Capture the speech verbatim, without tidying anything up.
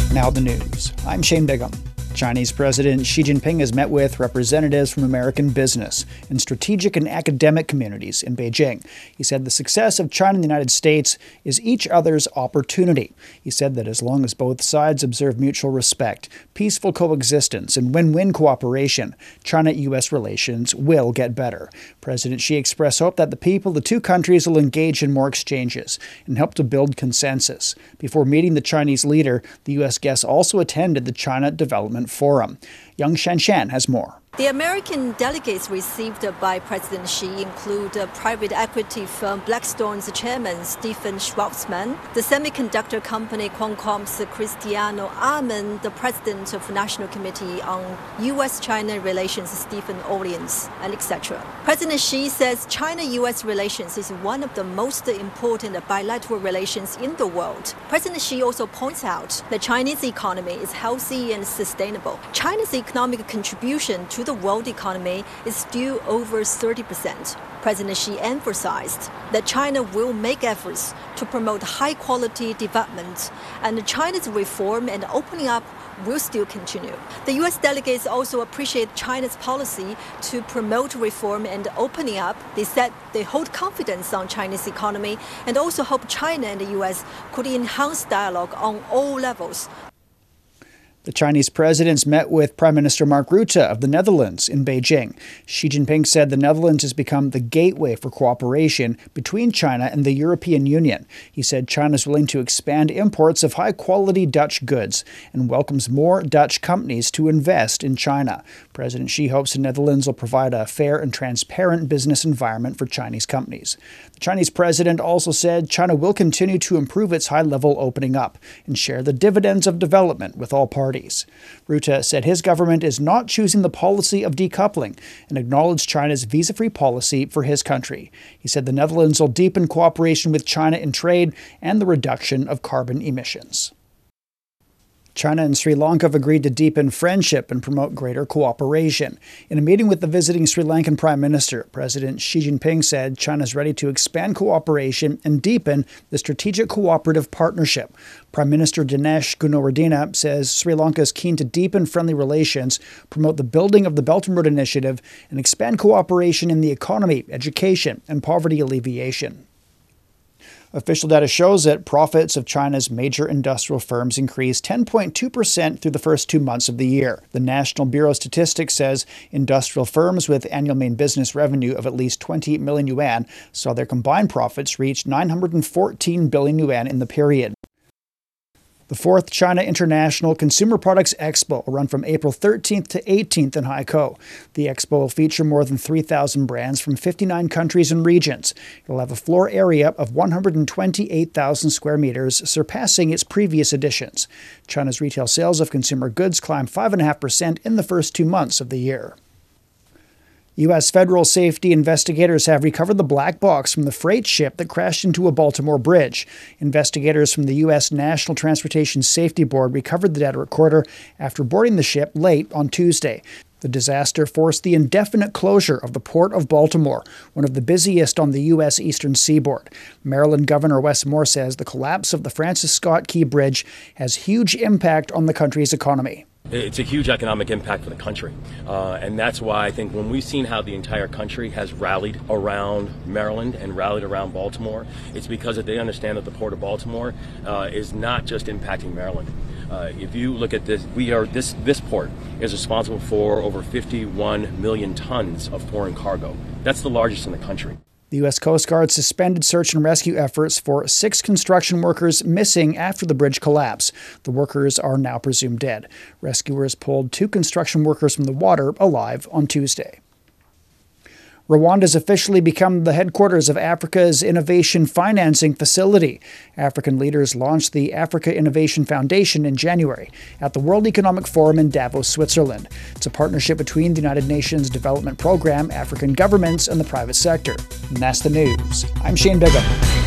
Now the news. I'm Shane Bigham. Chinese President Xi Jinping has met with representatives from American business and strategic and academic communities in Beijing. He said the success of China and the United States is each other's opportunity. He said that as long as both sides observe mutual respect, peaceful coexistence, and win-win cooperation, China-U S relations will get better. President Xi expressed hope that the people of the two countries will engage in more exchanges and help to build consensus. Before meeting the Chinese leader, the U S guest also attended the China Development Forum. Yang Shanshan has more. The American delegates received by President Xi include private equity firm Blackstone's chairman Stephen Schwarzman, the semiconductor company Qualcomm's Cristiano Amon, the president of National Committee on U S China Relations Stephen Orleans, and et cetera. President Xi says China-U S relations is one of the most important bilateral relations in the world. President Xi also points out the Chinese economy is healthy and sustainable. China's economic contribution to the world economy is still over thirty percent. President Xi emphasized that China will make efforts to promote high-quality development, and China's reform and opening up will still continue. The U S delegates also appreciate China's policy to promote reform and opening up. They said they hold confidence on China's economy and also hope China and the U S could enhance dialogue on all levels. The Chinese presidents met with Prime Minister Mark Rutte of the Netherlands in Beijing. Xi Jinping said the Netherlands has become the gateway for cooperation between China and the European Union. He said China is willing to expand imports of high-quality Dutch goods and welcomes more Dutch companies to invest in China. President Xi hopes the Netherlands will provide a fair and transparent business environment for Chinese companies. The Chinese president also said China will continue to improve its high-level opening up and share the dividends of development with all parties. Rutte said his government is not choosing the policy of decoupling and acknowledged China's visa-free policy for his country. He said the Netherlands will deepen cooperation with China in trade and the reduction of carbon emissions. China and Sri Lanka have agreed to deepen friendship and promote greater cooperation. In a meeting with the visiting Sri Lankan Prime Minister, President Xi Jinping said China is ready to expand cooperation and deepen the strategic cooperative partnership. Prime Minister Dinesh Gunawardena says Sri Lanka is keen to deepen friendly relations, promote the building of the Belt and Road Initiative, and expand cooperation in the economy, education, and poverty alleviation. Official data shows that profits of China's major industrial firms increased ten point two percent through the first two months of the year. The National Bureau of Statistics says industrial firms with annual main business revenue of at least twenty-eight million yuan saw their combined profits reach nine hundred fourteen billion yuan in the period. The fourth China International Consumer Products Expo will run from April thirteenth to eighteenth in Haikou. The expo will feature more than three thousand brands from fifty-nine countries and regions. It will have a floor area of one hundred twenty-eight thousand square meters, surpassing its previous editions. China's retail sales of consumer goods climbed five point five percent in the first two months of the year. U S federal safety investigators have recovered the black box from the freight ship that crashed into a Baltimore bridge. Investigators from the U S National Transportation Safety Board recovered the data recorder after boarding the ship late on Tuesday. The disaster forced the indefinite closure of the Port of Baltimore, one of the busiest on the U S eastern seaboard. Maryland Governor Wes Moore says the collapse of the Francis Scott Key Bridge has huge impact on the country's economy. It's a huge economic impact for the country, uh, and that's why I think when we've seen how the entire country has rallied around Maryland and rallied around Baltimore, it's because that they understand that the Port of Baltimore uh, is not just impacting Maryland. Uh, if you look at this, we are this this port is responsible for over fifty-one million tons of foreign cargo. That's the largest in the country. The U S Coast Guard suspended search and rescue efforts for six construction workers missing after the bridge collapse. The workers are now presumed dead. Rescuers pulled two construction workers from the water alive on Tuesday. Rwanda has officially become the headquarters of Africa's Innovation Financing Facility. African leaders launched the Africa Innovation Foundation in January at the World Economic Forum in Davos, Switzerland. It's a partnership between the United Nations Development Program, African governments, and the private sector. And that's the news. I'm Shane Bigham.